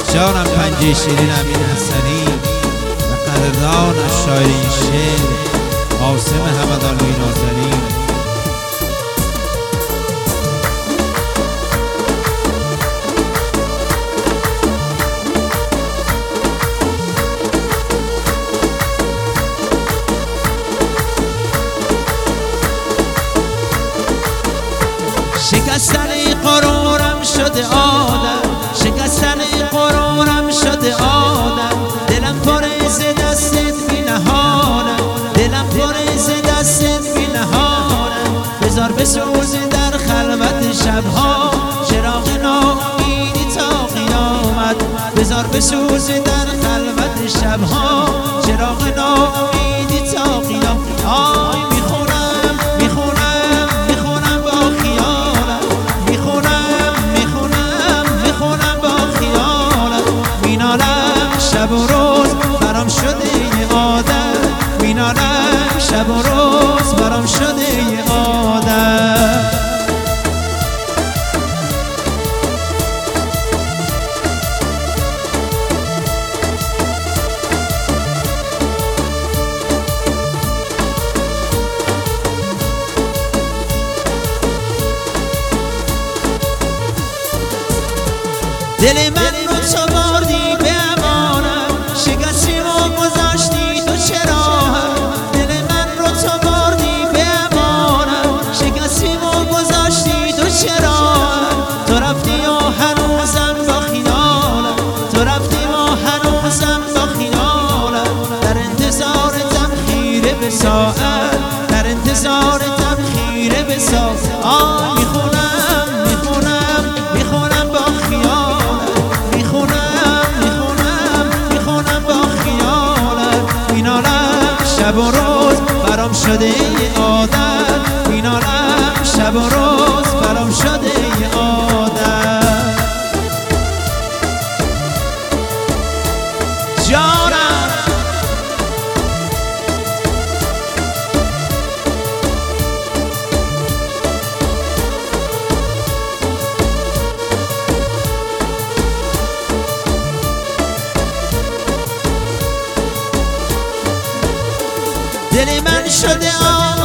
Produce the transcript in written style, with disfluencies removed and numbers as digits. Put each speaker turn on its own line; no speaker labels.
جانم پنجه شیرین امین حسنی و قدردان از شاعر این شعر قاسم حمدآلوی نازنین.
شکستن غرورم شده عادت، شکستن غرورم شده عادت، دلم پره ز دستت بی نهانم، دلم پره ز دستت بی نهانم. بذار بسوزه در خلوت شبها چراغ ناامیدی تا قیامت، بذار بسوزه در خلوت شبها چراغ ناامیدی تا قیامت. آی میخونم میخونم میخونم با خیالم، میخونم میخونم میخونم با خیالم، مینالم شب و روز برام شده یه عادت، مینالم شب و روز برام شده یه عادت. دل من رو تو بردی به امانم، شکستی و گذاشتی تو چرا؟ دل من رو تو بردی به امانم، شکستی و گذاشتی تو چرا؟ تو رفتی و هنوزم با خیالم، تو رفتی و هنوزم با خیالم، در انتظارتم خیره به ساعت، در انتظارتم خیره به ساعت. آه میخونم میخونم میخونم با خیالم، شب و روز برام شده یه عادت، مینالم شب و روز برام شده یه عادت. جانم دل من شده